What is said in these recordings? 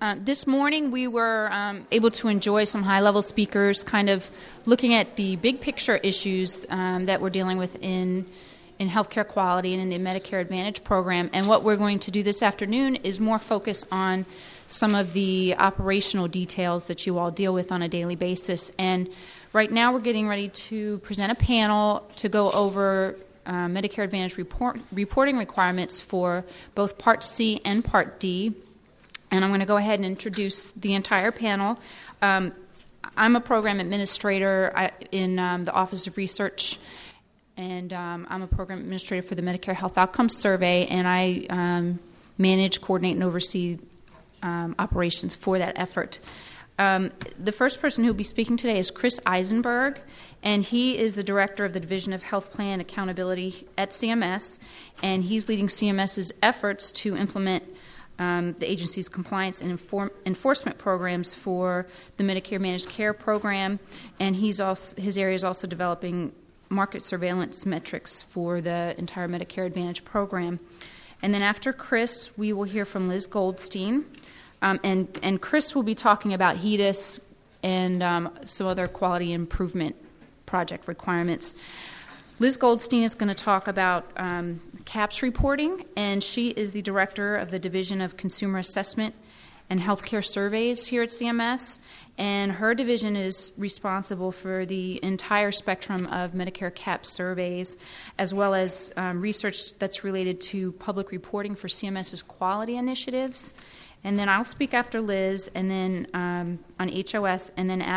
This morning we were able to enjoy some high-level speakers kind of looking at the big picture issues that we're dealing with in healthcare quality and in the Medicare Advantage program. And what we're going to do this afternoon is more focus on some of the operational details that you all deal with on a daily basis. And right now we're getting ready to present a panel to go over Medicare Advantage reporting requirements for both Part C and Part D. And I'm going to go ahead and introduce the entire panel. I'm a program administrator in the Office of Research, and I'm a program administrator for the Medicare Health Outcomes Survey, and I manage, coordinate, and oversee operations for that effort. The first person who will be speaking today is Chris Eisenberg, and he is the director of the Division of Health Plan Accountability at CMS, and he's leading CMS's efforts to implement the agency's compliance and enforcement programs for the Medicare Managed Care program, and his area is also developing market surveillance metrics for the entire Medicare Advantage program. And then after Chris, we will hear from Liz Goldstein, and Chris will be talking about HEDIS and some other quality improvement project requirements. Liz Goldstein is going to talk about CAHPS reporting, and she is the director of the Division of Consumer Assessment and Healthcare Surveys here at CMS, and her division is responsible for the entire spectrum of Medicare CAHPS surveys, as well as research that's related to public reporting for CMS's quality initiatives. And then I'll speak after Liz, and then on HOS, and then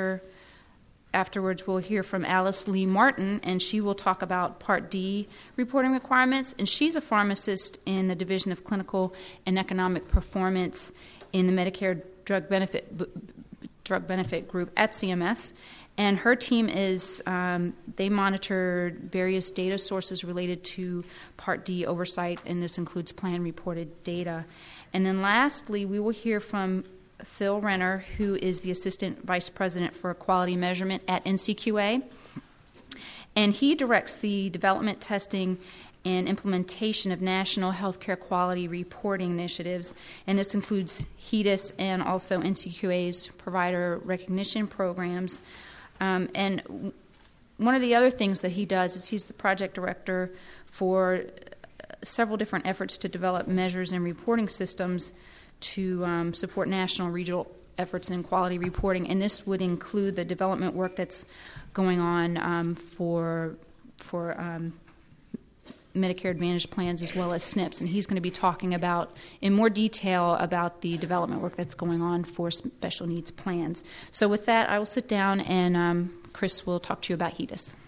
afterwards, we'll hear from Alice Lee Martin, and she will talk about Part D reporting requirements. And she's a pharmacist in the Division of Clinical and Economic Performance in the Medicare Drug Benefit Group at CMS. And her team is, they monitor various data sources related to Part D oversight, and this includes plan-reported data. And then lastly, we will hear from Phil Renner, who is the Assistant Vice President for Quality Measurement at NCQA. And he directs the development, testing, and implementation of national healthcare quality reporting initiatives. And this includes HEDIS and also NCQA's provider recognition programs. And one of the other things that he does is he's the project director for several different efforts to develop measures and reporting systems to support national and regional efforts in quality reporting, and this would include the development work that's going on for Medicare Advantage plans as well as SNPs, and he's going to be talking about in more detail about the development work that's going on for special needs plans. So with that, I will sit down, and Chris will talk to you about HEDIS.